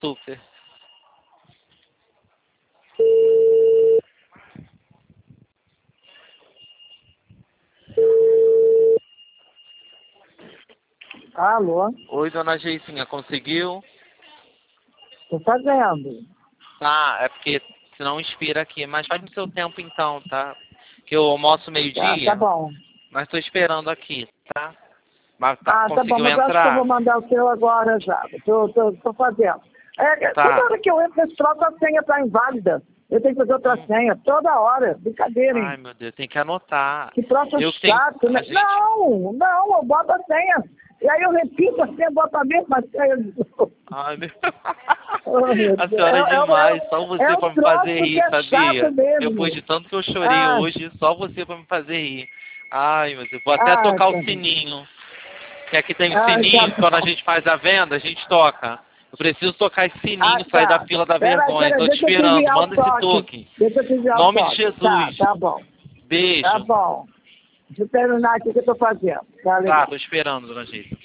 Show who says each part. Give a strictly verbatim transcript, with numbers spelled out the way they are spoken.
Speaker 1: Super.
Speaker 2: Alô?
Speaker 1: Oi, dona Geicinha, conseguiu?
Speaker 2: Tô fazendo.
Speaker 1: Tá, é porque senão expira aqui. Mas faz no seu tempo então, tá? Que eu almoço
Speaker 2: Tá,
Speaker 1: meio-dia.
Speaker 2: tá bom.
Speaker 1: Mas tô esperando aqui, tá? Mas tá,
Speaker 2: Ah, tá bom,
Speaker 1: conseguiu
Speaker 2: mas acho que eu
Speaker 1: entrar?
Speaker 2: vou mandar o seu agora já. Tô, tô, tô fazendo. É, é,
Speaker 1: Tá.
Speaker 2: Toda hora que eu entro nesse troço, a senha tá inválida. Eu tenho que fazer outra
Speaker 1: Hum.
Speaker 2: senha. Toda hora. Brincadeira,
Speaker 1: Ai,
Speaker 2: hein?
Speaker 1: meu Deus, tem que anotar.
Speaker 2: Que troço
Speaker 1: Eu tenho.
Speaker 2: chato, né?
Speaker 1: A gente...
Speaker 2: Não, não, eu boto a senha. E aí eu repito a senha, boto a mesma senha.
Speaker 1: Ai, meu...
Speaker 2: Oh, meu
Speaker 1: A
Speaker 2: Deus.
Speaker 1: senhora é
Speaker 2: É, é,
Speaker 1: demais,
Speaker 2: é,
Speaker 1: só você
Speaker 2: é
Speaker 1: pra
Speaker 2: um
Speaker 1: me fazer
Speaker 2: troço que
Speaker 1: rir,
Speaker 2: é
Speaker 1: sabia?
Speaker 2: chato mesmo.
Speaker 1: Depois de tanto que eu chorei
Speaker 2: Ah,
Speaker 1: hoje, só você pra me fazer rir. Ai, meu Deus, vou até
Speaker 2: ah,
Speaker 1: tocar o
Speaker 2: tá.
Speaker 1: sininho. Que aqui tem
Speaker 2: Ah,
Speaker 1: sininho,
Speaker 2: tá
Speaker 1: quando a
Speaker 2: bom.
Speaker 1: gente faz a venda, a gente toca. Eu preciso tocar esse
Speaker 2: Ah,
Speaker 1: sininho, sair da
Speaker 2: tá.
Speaker 1: fila da
Speaker 2: Pera,
Speaker 1: vergonha.
Speaker 2: pera,
Speaker 1: Tô te
Speaker 2: deixa eu te
Speaker 1: esperando,
Speaker 2: enviar o
Speaker 1: manda esse
Speaker 2: toque.
Speaker 1: toque.
Speaker 2: Deixa eu te enviar o
Speaker 1: Nome de
Speaker 2: toque. Tá,
Speaker 1: Jesus.
Speaker 2: tá bom. Tá
Speaker 1: Beijo.
Speaker 2: bom. Deixa eu terminar aqui o que eu tô fazendo. Tá
Speaker 1: Tá,
Speaker 2: legal.
Speaker 1: tô esperando, dona Geisa.